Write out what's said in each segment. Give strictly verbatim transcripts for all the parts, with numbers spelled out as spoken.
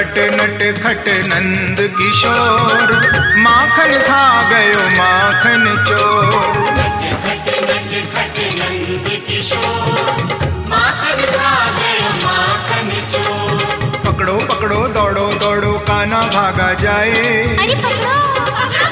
खट नट खट नंद किशोर, माखन खा गयो माखन चोर। नट खट नट खट नंद किशोर, माखन खा गयो माखन चोर। पकड़ो पकड़ो दौड़ो दौड़ो कान्हा भागा जाए। अरे पकड़ो पकड़ो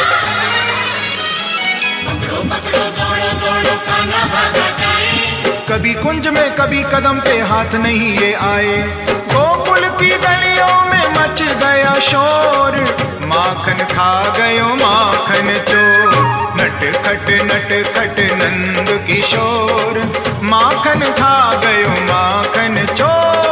पकड़ो पकड़ो दौड़ो दौड़ो कान्हा भागा जाए। कभी कुंज में कभी कदम पे हाथ नहीं ये आए। गोकुल की गलियों में मच गया शोर, माखन खा गयो माखन चोर। नट खट नट खट नंद किशोर, माखन खा गयो माखन चोर।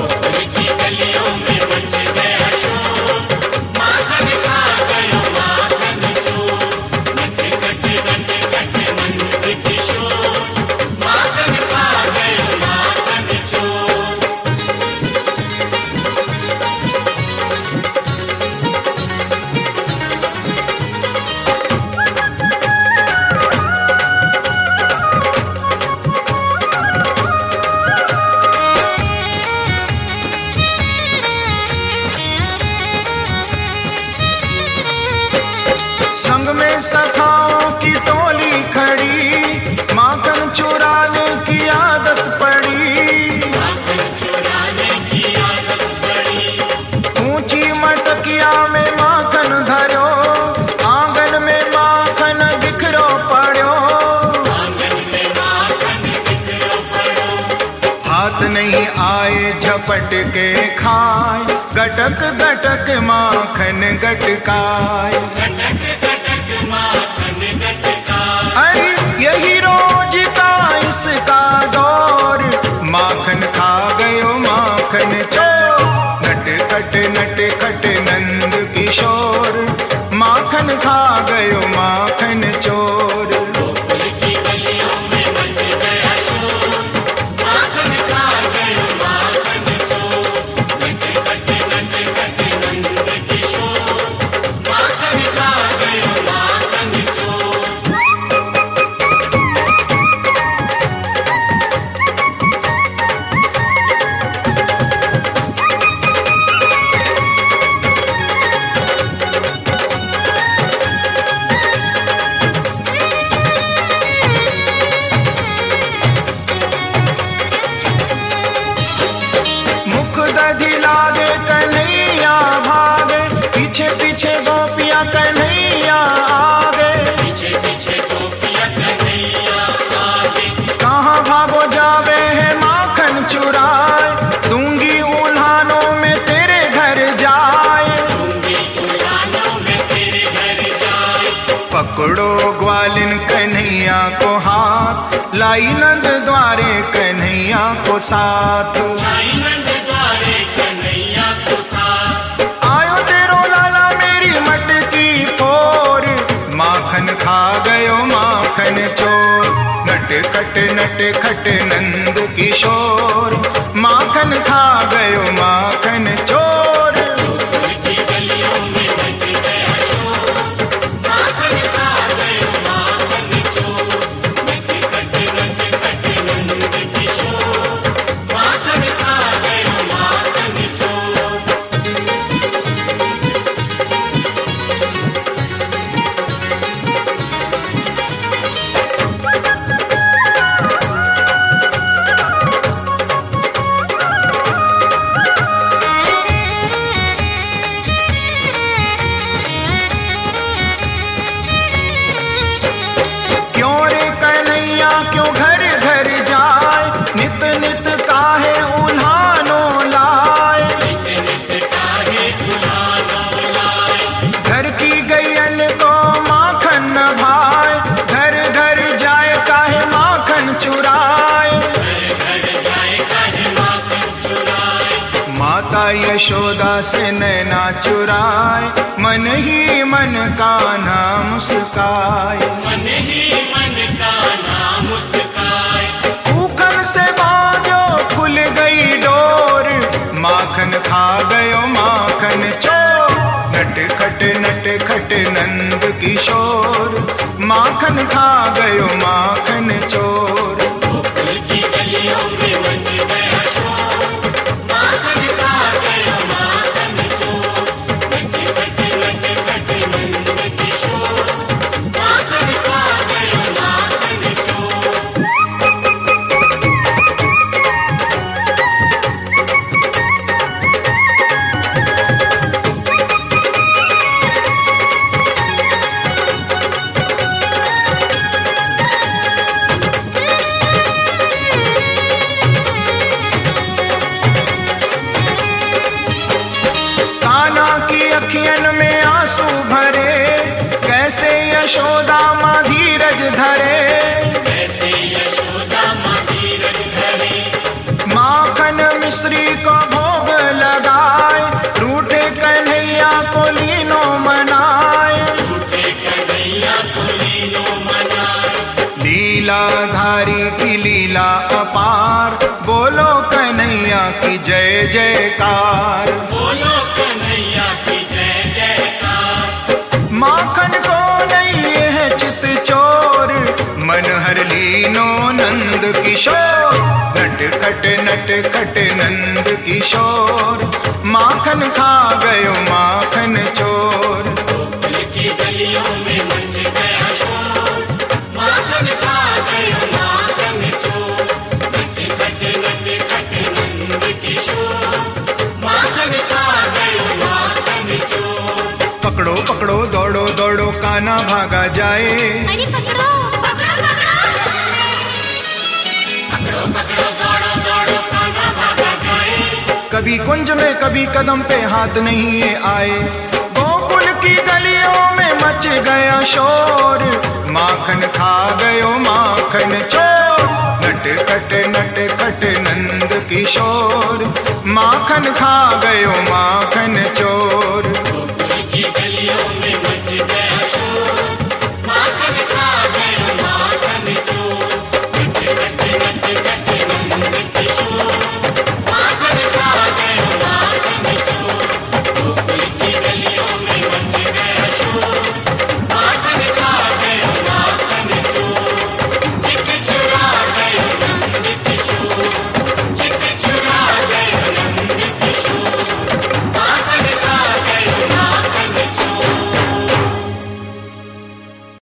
संग में सखाओं की टोली खड़ी, माखन चुराने की आदत पड़ी। माखन चुराने की आदत पड़ी। ऊंची मटकिया में माखन धरो, आंगन में माखन बिखरो पड़ो। आंगन में माखन बिखरो पड़ो। हाथ नहीं आए झपट के खाए, गटक गटक माखन गटकाए। अरे यही रोज का इसका दौर, माखन खा गयो माखन चोर। नट खट नट खट नंद किशोर, माखन खा गयो माखन चोर। पीछे पीछे गोपियां कन्हैया आगे। पीछे पीछे गोपियां कन्हैया आगे। कहाँ भागो जावे है माखन चुराए, दूंगी उल्हानों में तेरे घर जाए। दूंगी उल्हानों में तेरे घर जाए। पकड़ो ग्वालिन कन्हैया को हाथ, लाई नंद द्वारे कन्हैया को साथ। लाई नंद द्वारे कन्हैया को साथ। माखन खा गयो माखन चोर। नट खट नट खट नंद किशोर, माखन खा गयो माखन चोर। क्यों घर घर जाए, नित नित काहे उल्हानो लाए। घर की गैयन को माखन न भाए, घर घर जाए काहे माखन चुराए। माता यशोदा से नैना चुराए, मन ही मन कान्हा मुस्काए। मन ही मन कान्हा मुस्काए। ऊखर से बाजो खुल गई डोर, माखन खा गयो माखन चोर। नट खट नट खट नंद किशोर, माखन खा गयो माखन चोर। गोकुल की गलियों में मच गया शोर, माखन खा गयो माखन आंसू भरे, कैसे यशोदा माँ धीरज धरे। कैसे यशोदा माँ धीरज धरे। माखन मिश्री को भोग लगाए, रूठे कन्हैया को लीनो मनाए। रूठे कन्हैया को लीनो मनाए। लीलाधारी की लीला अपार, बोलो कन्हैया की जय जयकार। बोलो कन्हैया की जय जयकार। माखन को नहीं है चित चोर, मन हर लीनो नंद किशोर। नट खट नट खट नंद किशोर, माखन खा गयो माखन चोर। गोकुल की गलियों में मच गया शोर, माखन खा गयो माखन चोर। नट खट नट खट नंद किशोर, माखन खा गयो माखन चोर। पकड़ो पकड़ो दौड़ो दौड़ो काना भागा जाए। अरे पकड़ो पकड़ो पकड़ो। पकड़ो पकड़ो दौड़ो दौड़ो कान्हा भागा जाए। कभी कुंज में कभी कदम पे हाथ नहीं ये आए। गोकुल की गलियों में मच गया शोर, माखन खा गयो माखन चोर। नट खट नट खट नंद किशोर, माखन खा गयो माखन चोर। गोकुल की गलियों में मच गया शोर, माखन खा गयो माखन चोर। नट खट नट खट नंद किशोर, माखन खा गयो माखन चोर। गोकुल की गलियों में मच गया शोर, माखन खा